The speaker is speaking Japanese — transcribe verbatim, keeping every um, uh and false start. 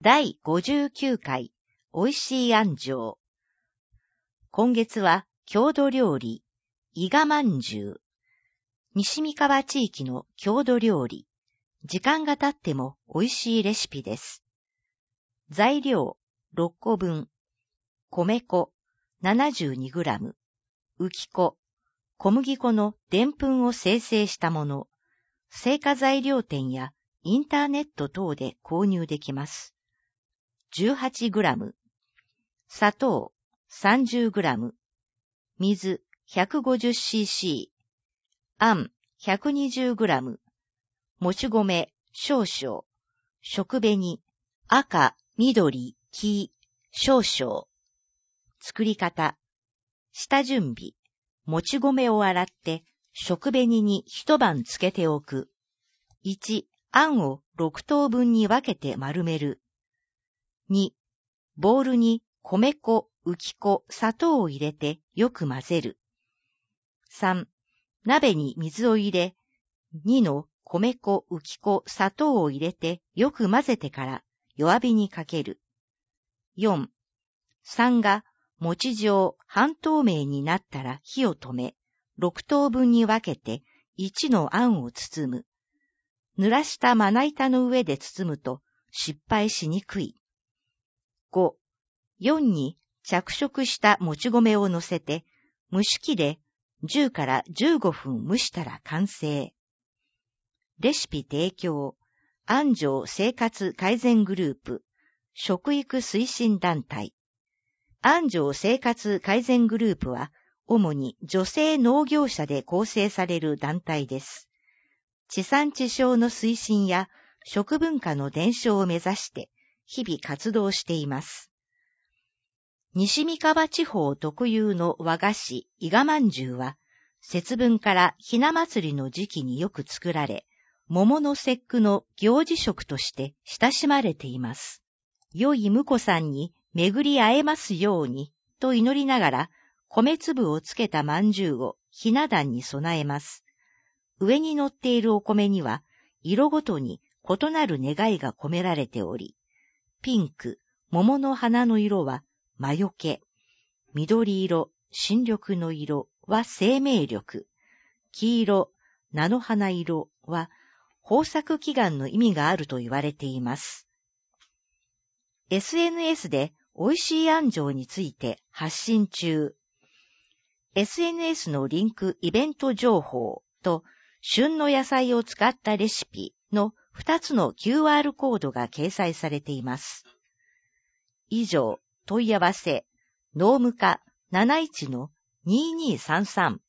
だいごじゅうきゅうかいおいしいあんじょう。今月は郷土料理、伊賀まんじゅう。西三河地域の郷土料理。時間が経っても美味しいレシピです。材料ろっこぶん。米粉 ななじゅうにグラム。浮き粉、小麦粉のでんぷんを精製したもの。製菓材料店やインターネット等で購入できます。じゅうはちグラム。砂糖 さんじゅうグラム。水 ひゃくごじゅうシーシー。あん ひゃくにじゅうグラム。もち米少々。食紅赤、緑、黄少々。作り方。下準備。もち米を洗って食紅に一晩つけておく。いち、あんをろくとうぶんに分けて丸める。に、ボウルに米粉、浮き粉、砂糖を入れてよく混ぜる。さん、鍋に水を入れ、にの米粉、浮き粉、砂糖を入れてよく混ぜてから弱火にかける。よん、さんが餅状半透明になったら火を止め、ろくとうぶんに分けていちのあんを包む。濡らしたまな板の上で包むと失敗しにくい。ご、よんに着色したもち米を乗せて蒸し器でじゅうからじゅうごふん蒸したら完成。レシピ提供、安城生活改善グループ、食育推進団体。安城生活改善グループは、主に女性農業者で構成される団体です。地産地消の推進や食文化の伝承を目指して、日々活動しています。西三河地方特有の和菓子、伊賀まんじゅうは、節分からひな祭りの時期によく作られ、桃の節句の行事食として親しまれています。良い婿さんに巡り会えますようにと祈りながら、米粒をつけたまんじゅうをひな壇に備えます。上に乗っているお米には、色ごとに異なる願いが込められており、ピンク、桃の花の色は魔除け、緑色、新緑の色は生命力、黄色、菜の花色は豊作祈願の意味があると言われています。エスエヌエス で美味しいあんじょうについて発信中。エスエヌエス のリンクイベント情報と旬の野菜を使ったレシピのふたつの キューアール コードが掲載されています。以上、問い合わせ、農務課 なないちのにーにーさんさん